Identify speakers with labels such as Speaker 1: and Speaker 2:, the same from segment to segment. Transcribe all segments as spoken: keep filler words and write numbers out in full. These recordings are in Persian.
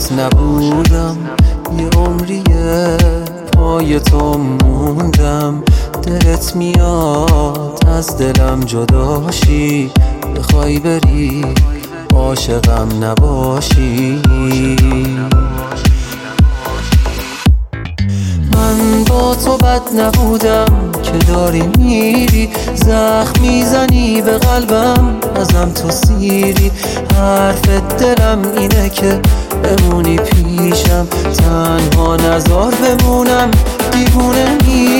Speaker 1: جات نبودم، یه عمریه پای تو موندم. دلت میاد از دلم جداشی، بخوای بری عاشقم نباشی. من با تو بد نبودم که داری میری، زخم میزنی به قلبم ازم تو سیری. حرف دلم اینه که بمونی پیشم، تنها نزار بمونم دیوونه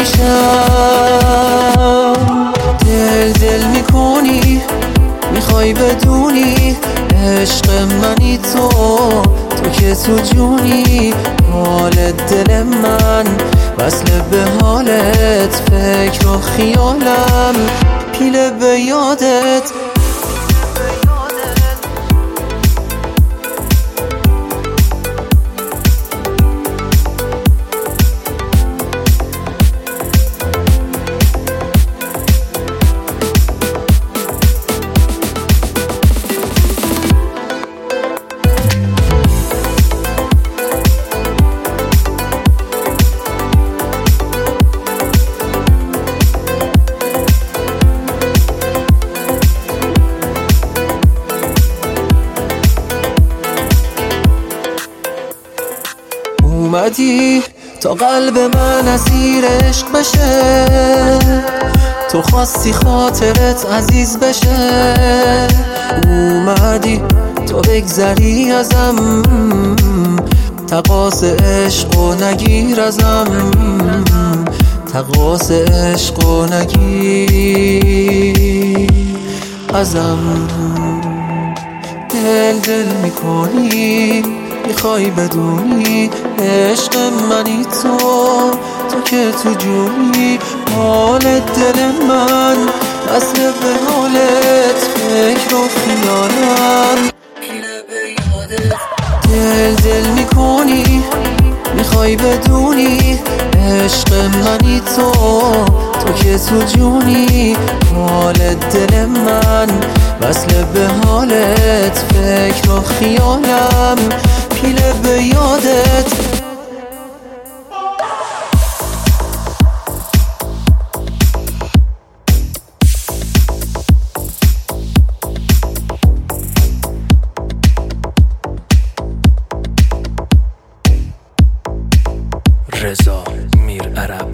Speaker 1: میشم. دل دل میکنی میخوای بدونی عشق منی تو، تو که تو جونی. حال دل من وصل به حالت، فکر و خیالم پیله به یادت. اومدی تا قلب من اسیر عشق بشه، تو خواستی خاطرت عزیز بشه. اومدی تو بگذری ازم، تقاص عشق و نگیر ازم، تقاص عشق و نگیر ازم. دل دل میکنی میخوای بدونی عشق منی تو، تو که تو جونی. حال دل من وصل به حالت، فکر و خیالم پیله به یادت. دل دل میکنی میخوای بدونی عشق منی تو، تو که تو جونی. حال دل من وصل به حالت، فکر و خیالم پیله به یادت.
Speaker 2: رضا میر عرب.